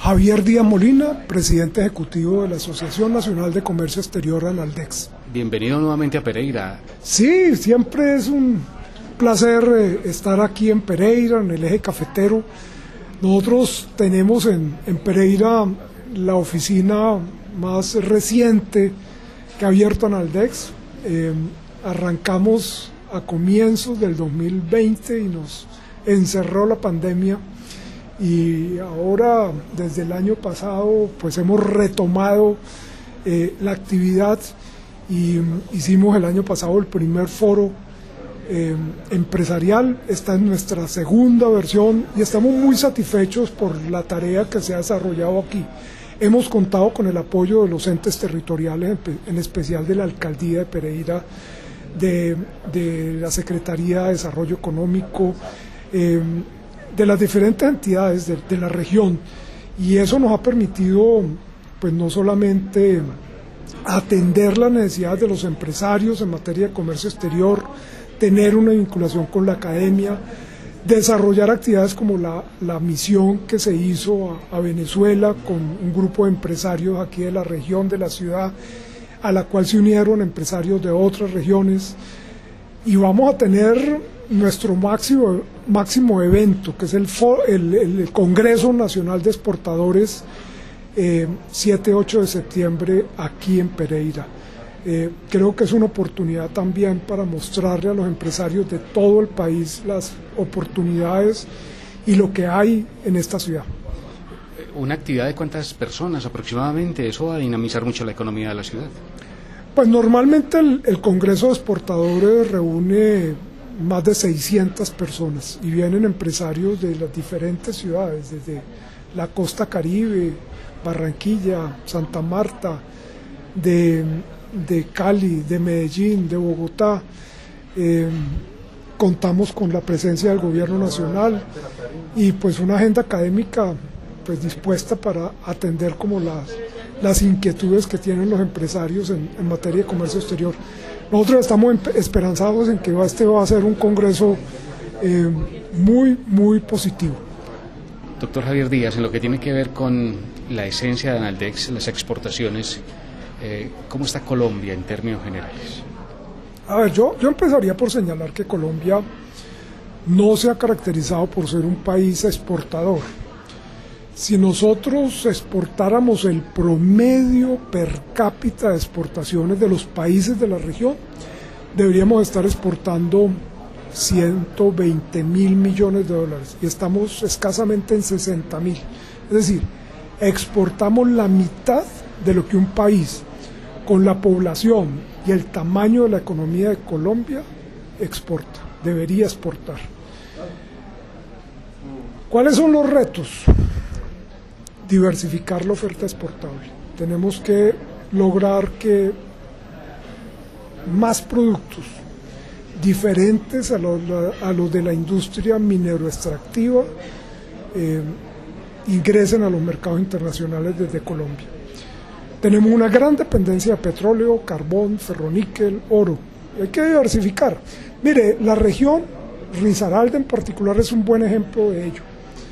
Javier Díaz Molina, presidente ejecutivo de la Asociación Nacional de Comercio Exterior, ANALDEX. Bienvenido nuevamente a Pereira. Sí, siempre es un placer estar aquí en Pereira, en el eje cafetero. Nosotros tenemos en Pereira la oficina más reciente que ha abierto ANALDEX. Arrancamos a comienzos del 2020 y nos encerró la pandemia, y ahora desde el año pasado pues hemos retomado la actividad y hicimos el año pasado el primer foro empresarial. Esta es nuestra segunda versión y estamos muy satisfechos por la tarea que se ha desarrollado aquí. Hemos contado con el apoyo de los entes territoriales, en especial de la Alcaldía de Pereira, de la Secretaría de Desarrollo Económico, de las diferentes entidades de la región, y eso nos ha permitido pues no solamente atender las necesidades de los empresarios en materia de comercio exterior, tener una vinculación con la academia, desarrollar actividades como la misión que se hizo a Venezuela con un grupo de empresarios aquí de la región, de la ciudad, a la cual se unieron empresarios de otras regiones, y vamos a tener nuestro máximo evento, que es el Congreso Nacional de Exportadores, 7-8 de septiembre aquí en Pereira. Creo que es una oportunidad también para mostrarle a los empresarios de todo el país las oportunidades y lo que hay en esta ciudad. ¿Una actividad de cuántas personas aproximadamente? Eso va a dinamizar mucho la economía de la ciudad. Pues normalmente el Congreso de Exportadores reúne más de 600 personas y vienen empresarios de las diferentes ciudades, desde la costa Caribe, Barranquilla, Santa Marta, de Cali, de Medellín, de Bogotá. Contamos con la presencia del gobierno nacional y pues una agenda académica pues dispuesta para atender como las inquietudes que tienen los empresarios en materia de comercio exterior. Nosotros estamos esperanzados en que este va a ser un congreso muy positivo. Doctor Javier Díaz, en lo que tiene que ver con la esencia de ANALDEX, las exportaciones, ¿cómo está Colombia en términos generales? A ver, yo empezaría por señalar que Colombia no se ha caracterizado por ser un país exportador. Si nosotros exportáramos el promedio per cápita de exportaciones de los países de la región, deberíamos estar exportando 120.000 millones de dólares y estamos escasamente en 60.000. Es decir, exportamos la mitad de lo que un país con la población y el tamaño de la economía de Colombia exporta, debería exportar. ¿Cuáles son los retos? Diversificar la oferta exportable. Tenemos que lograr que más productos diferentes a los de la industria minero-extractiva ingresen a los mercados internacionales desde Colombia. Tenemos una gran dependencia de petróleo, carbón, ferroníquel, oro. Hay que diversificar. Mire, la región, Risaralda en particular, es un buen ejemplo de ello.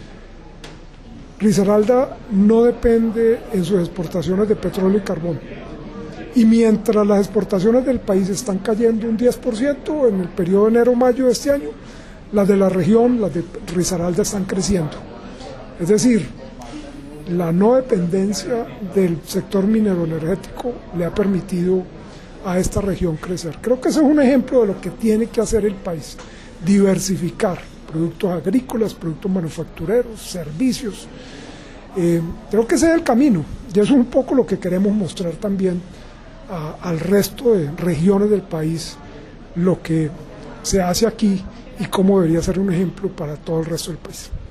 Risaralda no depende en sus exportaciones de petróleo y carbón, y mientras las exportaciones del país están cayendo un 10% en el periodo de enero-mayo de este año, las de la región, las de Risaralda, están creciendo. Es decir, la no dependencia del sector minero energético le ha permitido a esta región crecer. Creo que ese es un ejemplo de lo que tiene que hacer el país: diversificar productos agrícolas, productos manufactureros, servicios. Creo que ese es el camino, y eso es un poco lo que queremos mostrar también al resto de regiones del país, lo que se hace aquí y cómo debería ser un ejemplo para todo el resto del país.